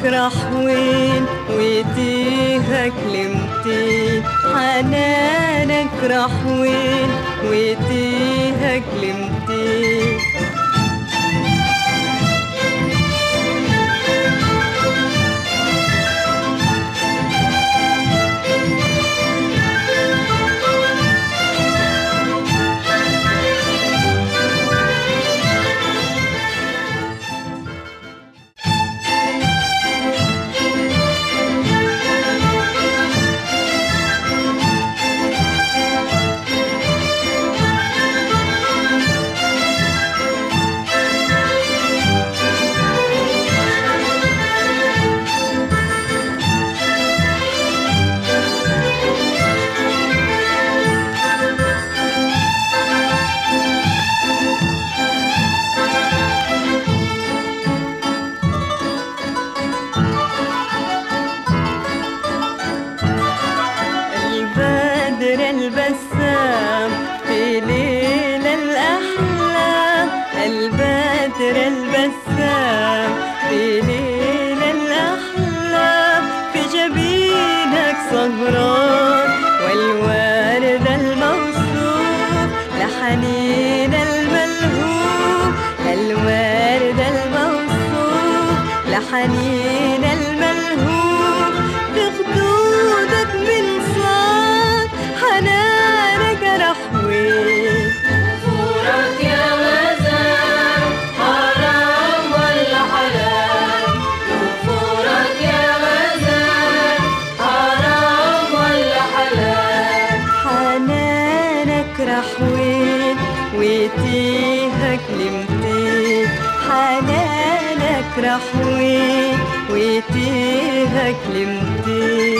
رحوين ويديها كلمتين، حنانك رحوين ويديها كلمتين. البسام في ليل الأحلام، البدر البسام في ليل الأحلام، في جبينك سهران والورد الموصوف لحنين الملهوف، الورد الموصوف لحنين الملهوف، في خدودك من صوت حنانك رحوين. نفورك يا غزال حرام ولا حلال، نفورك يا غزال حرام ولا حلال، حنانك رحوين ويديها كلمتين، حنانك رحوين ويديها كلمتين.